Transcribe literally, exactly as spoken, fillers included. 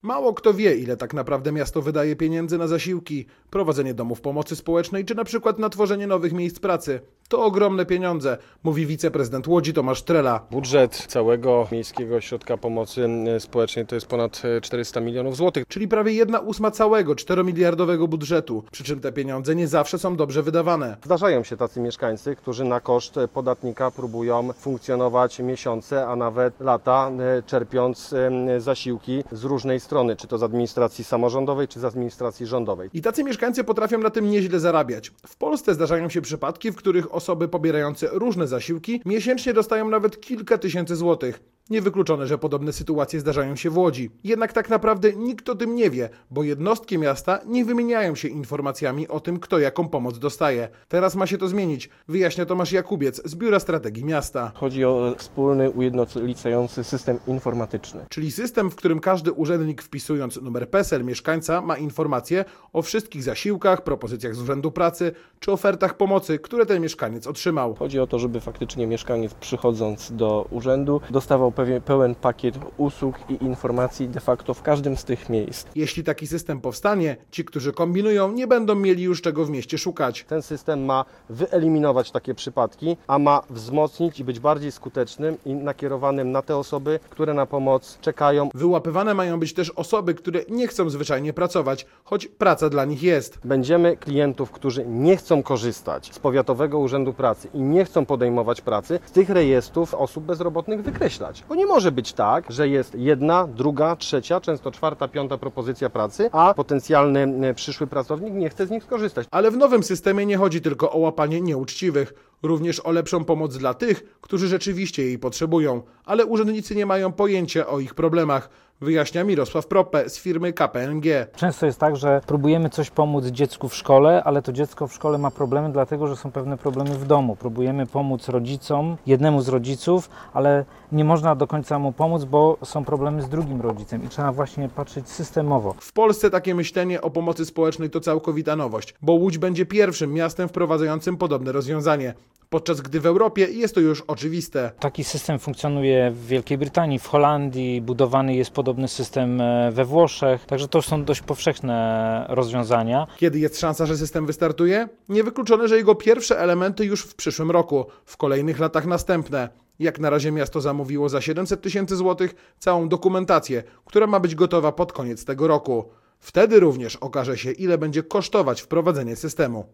Mało kto wie, ile tak naprawdę miasto wydaje pieniędzy na zasiłki, prowadzenie domów pomocy społecznej czy na przykład na tworzenie nowych miejsc pracy. To ogromne pieniądze, mówi wiceprezydent Łodzi Tomasz Trela. Budżet całego Miejskiego Ośrodka Pomocy Społecznej to jest ponad czterysta milionów złotych. Czyli prawie jedna ósma całego czteromiliardowego budżetu, przy czym te pieniądze nie zawsze są dobrze wydawane. Zdarzają się tacy mieszkańcy, którzy na koszt podatnika próbują funkcjonować miesiące, a nawet lata, czerpiąc zasiłki z różnej strony, czy to z administracji samorządowej, czy z administracji rządowej. I tacy mieszkańcy potrafią na tym nieźle zarabiać. W Polsce zdarzają się przypadki, w których osoby pobierające różne zasiłki miesięcznie dostają nawet kilka tysięcy złotych. Niewykluczone, że podobne sytuacje zdarzają się w Łodzi. Jednak tak naprawdę nikt o tym nie wie, bo jednostki miasta nie wymieniają się informacjami o tym, kto jaką pomoc dostaje. Teraz ma się to zmienić, wyjaśnia Tomasz Jakubiec z Biura Strategii Miasta. Chodzi o wspólny, ujednolicający system informatyczny. Czyli system, w którym każdy urzędnik wpisując numer PESEL mieszkańca ma informacje o wszystkich zasiłkach, propozycjach z Urzędu Pracy czy ofertach pomocy, które ten mieszkaniec otrzymał. Chodzi o to, żeby faktycznie mieszkaniec przychodząc do urzędu dostawał pewien, pełen pakiet usług i informacji de facto w każdym z tych miejsc. Jeśli taki system powstanie, ci, którzy kombinują, nie będą mieli już czego w mieście szukać. Ten system ma wyeliminować takie przypadki, a ma wzmocnić i być bardziej skutecznym i nakierowanym na te osoby, które na pomoc czekają. Wyłapywane mają być też osoby, które nie chcą zwyczajnie pracować, choć praca dla nich jest. Będziemy klientów, którzy nie chcą korzystać z Powiatowego Urzędu Pracy i nie chcą podejmować pracy, z tych rejestrów osób bezrobotnych wykreślać. Bo nie może być tak, że jest jedna, druga, trzecia, często czwarta, piąta propozycja pracy, a potencjalny przyszły pracownik nie chce z nich skorzystać. Ale w nowym systemie nie chodzi tylko o łapanie nieuczciwych, również o lepszą pomoc dla tych, którzy rzeczywiście jej potrzebują, ale urzędnicy nie mają pojęcia o ich problemach, wyjaśnia Mirosław Proppe z firmy K P M G. Często jest tak, że próbujemy coś pomóc dziecku w szkole, ale to dziecko w szkole ma problemy, dlatego że są pewne problemy w domu. Próbujemy pomóc rodzicom, jednemu z rodziców, ale nie można do końca mu pomóc, bo są problemy z drugim rodzicem i trzeba właśnie patrzeć systemowo. W Polsce takie myślenie o pomocy społecznej to całkowita nowość, bo Łódź będzie pierwszym miastem wprowadzającym podobne rozwiązanie, podczas gdy w Europie jest to już oczywiste. Taki system funkcjonuje w Wielkiej Brytanii, w Holandii, budowany jest podobny system we Włoszech, także to są dość powszechne rozwiązania. Kiedy jest szansa, że system wystartuje? Niewykluczone, że jego pierwsze elementy już w przyszłym roku, w kolejnych latach następne. Jak na razie miasto zamówiło za siedemset tysięcy złotych całą dokumentację, która ma być gotowa pod koniec tego roku. Wtedy również okaże się, ile będzie kosztować wprowadzenie systemu.